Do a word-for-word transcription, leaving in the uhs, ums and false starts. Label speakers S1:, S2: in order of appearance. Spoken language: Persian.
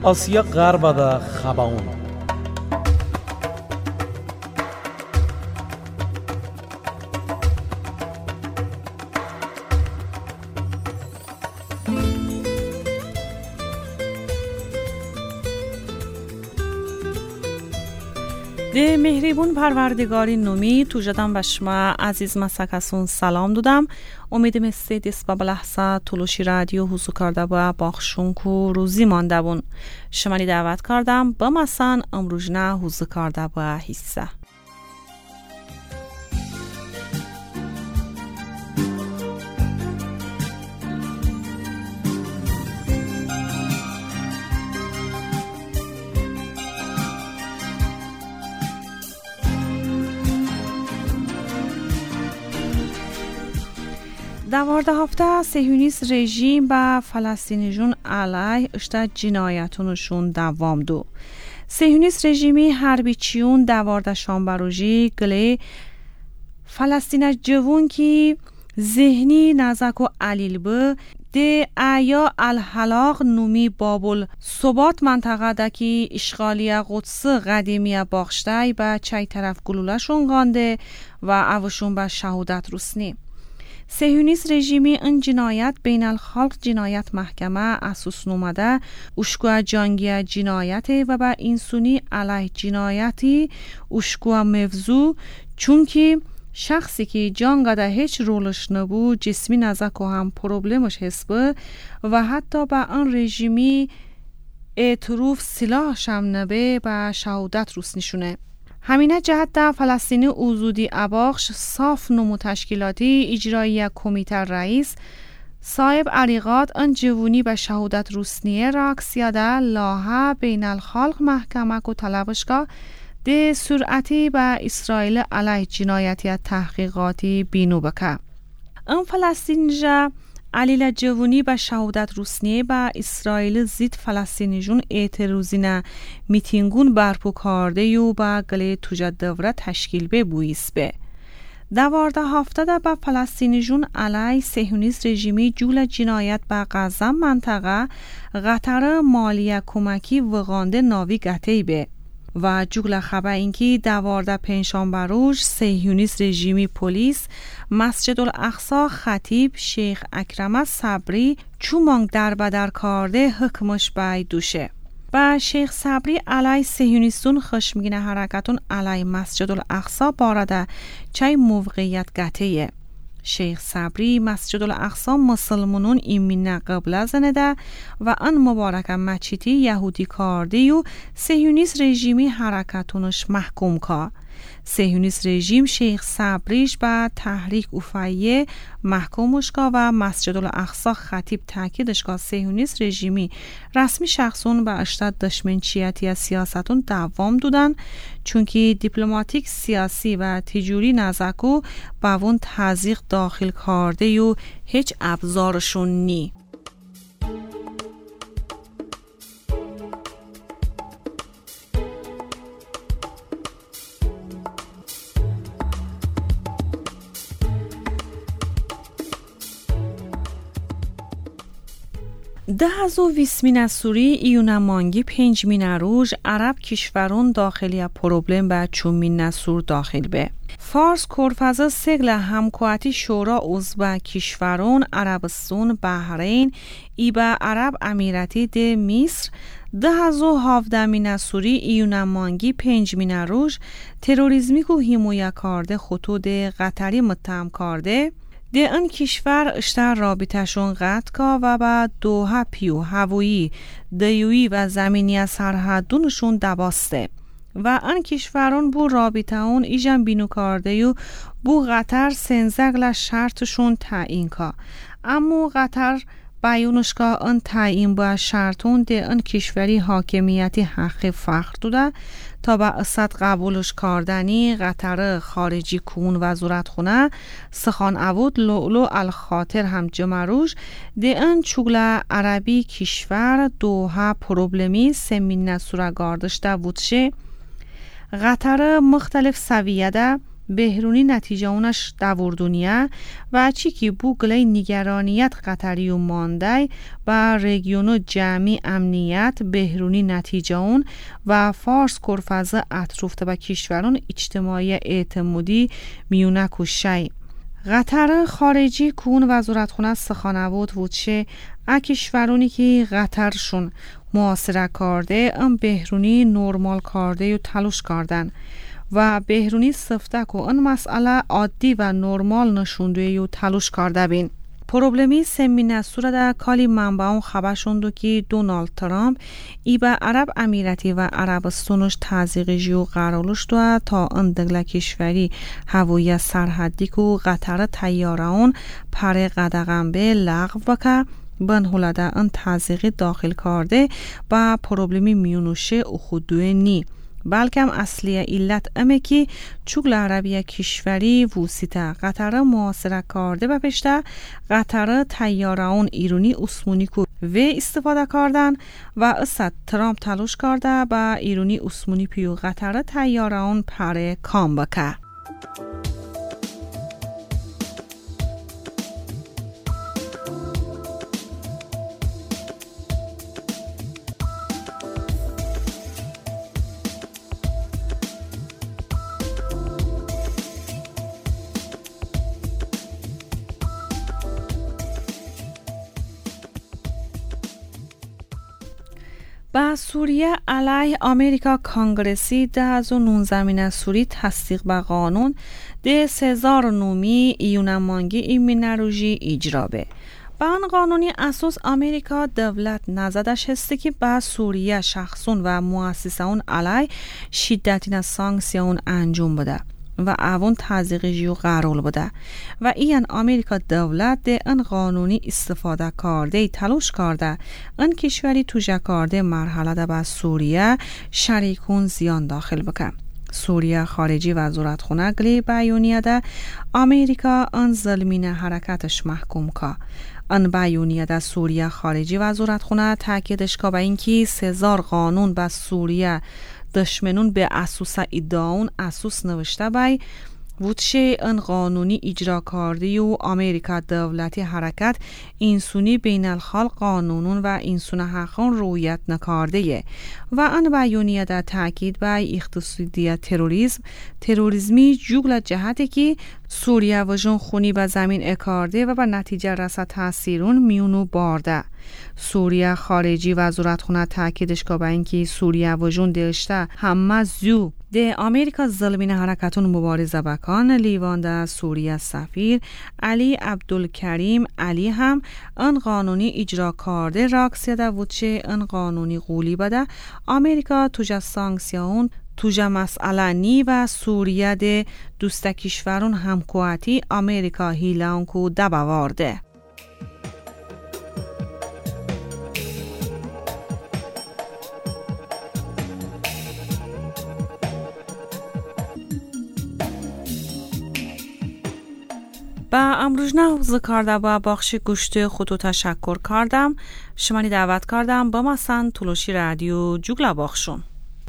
S1: Asiya g'arbada Xabaun.
S2: ده مهریبون پروردگاری نومی تو جدم بشما عزیز مسکسون سلام دودم. امیدم استید اسباب لحظه تلوشی رادیو حضور کرده با باخشون کو روزی مانده بون. شمالی دعوت کردم با مسان امروجنه حضور کرده با حصه. دوارده هفته صهیونیست رژیم با فلسطینیجون علیه اشتا جنایتونشون دوام دو. صهیونیست رژیمی هربیچیون دوارده شنبه روزی گله فلسطین جوون کی ذهنی نزک و علیل به ده ایا الحلاق نومی بابل ثبات منطقه دکی اشغالی قدس قدیمی باخشتای با چای طرف گلولشون گانده و اوشون با شهودت رسنی. صهیونیست رژیمی این جنایت بین الخلق جنایت محکمه اساس نومده اشکوه جنگی جنایت و با انسانی علیه جنایتی اشکوه موضوع چون که شخصی که جنگده هیچ رولش نبود جسمی نزک و هم پروبلمش حسبه و حتی با این رژیمی اعتروف سلاحش هم نبه با شهودت روس نشونه. همینه جهت در فلسطینی اوزودی اباخش صاف نمو تشکیلاتی اجرایی کمیته رئیس صاحب عریقات ان جوونی به شهودت روسنیه راکسیاده لاها بین الخلق محکمه و طلبشگاه ده سرعتی به اسرائیل علیه جنایتی تحقیقاتی بینو بکه. ان فلسطین جا علیل جوونی به شهودت روسنیه با اسرائیل زید فلسطینی جون اعتراضینه میتینگون برپو کرده یو با گله توجد دوره تشکیل به بویس به. دوارده هفته ده با فلسطینی جون علی صهیونیست رژیمی جول جنایت با غزه منطقه قطر مالیه کمکی وغانده ناوی گتهی به. و جوگل خبر اینکی دوارده پنجشنبه روز صهیونیست رژیمی پلیس مسجد الاقصی خطیب شیخ اکرم صبری چومانگ در بدر کرده حکمش بای دوشه. و شیخ صبری علی صهیونیستون خشمگین حرکتون علی مسجد الاقصی بارده چای موقعیت گتهیه. شیخ صبری مسجد الاقصی مسلمانون ایمینه قبله زنده و ان مبارک مچیتی یهودی کارده و صهیونیست رژیمی حرکتونش محکوم که. صهیونیست رژیم شیخ صبریش با تحریک اوفایه محکومش که و مسجد الاقصی خطیب تاکیدش که صهیونیست رژیمی رسمی شخصون با اشتاد دشمنچیتی سیاستون دوام دودن چونکه دیپلماتیک سیاسی و تجوری نزکو با اون تزریق داخل کرده و هیچ ابزارشون نی. ده هزو ویسمین سوری ایونا مانگی پنج مین روز عرب کشورون داخلی پروبلم به چون مین سور داخل به. فارس کرفزه سگل همکواتی شورا عضو کشورون عربستان بحرین ای به عرب امیراتی ده مصر ده هزو هفده مین سوری ایونا مانگی پنج مین روز تروریزمی که حمایت کرده خطوط قطری متهم کرده ده این کشور اشتر رابطهشون قطع که و با دوها پیو هوایی دیویی و زمینی سرحدونشون دباسته و این کشورون بو رابطه اون ایجن بینو کرده و بو قطر سنزگل شرطشون تعیین که اما قطر بیونش که این تعیین با شرطون ده این کشوری حاکمیتی حق فخر دوده تا با اصد قبولش کردنی قطر خارجی کون وزارت خونه سخان عود لولو الخاطر هم جمروش ده این چوگل عربی کشور دوها پروبلمی سمین نسوره گاردشته بودشه قطر مختلف سویه ده بهرونی نتیجه اونش دوردونیه و چی که بو گلی نگرانیت قطری و مانده با رگیونو جمعی امنیت بهرونی نتیجه اون و فارس کرفزه اطروفته با کشورون اجتماعی اعتمادی میونک و شی. قطر خارجی کون وزارتخونه سخانوود وچه اکشورونی که قطرشون معاصره کرده ام بهرونی نورمال کرده و تلاش کردن و بهرونی سفتک و این مسئله عادی و نورمال نشونده و تلاش کرده بین. پروبلمی سمینه سوره در کالی منبعون خبر شوندو که دونالد ترامپ ای به عرب امیراتی و عربستانش تزریق جیو قرارلش دو تا ان دگل کشوری هوایی سرحدی که قطر تیاره اون پره قدغن به لغو بکه بن هلده ان تزریق داخل کرده با پروبلمی میونوشه او خودوه نی بلکه هم اصلی علت امه که چوگل عربی کشوری وسیطه قطر معاصره کرده و پشته قطر تیاره اون ایرونی اسمونی که و استفاده کردن و اصد ترامپ تلاش کرده با ایرونی اسمونی پیو قطر تیاره اون پره کام بکه. با سوریه علیه آمریکا کانگرسی ده از نون زمین سوری تصدیق به قانون ده سزار نومی ایونمانگی ایمینروژی اجرا به. با آن قانونی اساس آمریکا دولت نزدش هسته که با سوریه شخصون و مؤسسون علیه شدتین سانکسیون انجام بده و اوون تزریق جیو قرار بده و این آمریکا دولت ده ان قانونی استفاده کرده تلاش کرده ان کشوری توجه کرده مرحله ده با سوریه شریکون زیان داخل بکن. سوریه خارجی وزارتخونه گلی بیانیه ده آمریکا ان ظلمین حرکتش محکوم که ان بیانیه ده سوریه خارجی وزارتخونه تاکیدش که به اینکه سزار قانون با سوریه دشمنون به اساس ادعاون اساس نوشته بای وچه ان قانونی اجرا کرده و آمریکا دولتی حرکت انسونی بین الخال قانونون و انسون حقان رویت نکارده و ان بیانیه در تاکید بای اقتصادی تروریسم تروریسمی جوگل جهتی که سوریه و جون خونی به زمین اکارده و به نتیجه رسد تاثیرون میونو بارده. سوریه خارجی وزارتخونه تاکیدش که با اینکه سوریه و جون دلشته همه زو ده آمریکا ظلمین حرکتون مبارزه بکان لیوان ده سوریه سفیر علی عبدالکریم علی هم ان قانونی اجرا کرده راکسیه ده وچه ان قانونی قولی بده آمریکا توجه سانکسیون توجه مسئله نی و سوریه ده دوست کشورون همکواتی آمریکا هیلان کو دبوارده. با امروزنه ذکرده با بخش گوشت خودو تشکر کردم. شمانی دعوت کردم با مثلا تلوشی رادیو جوگلا بخشون.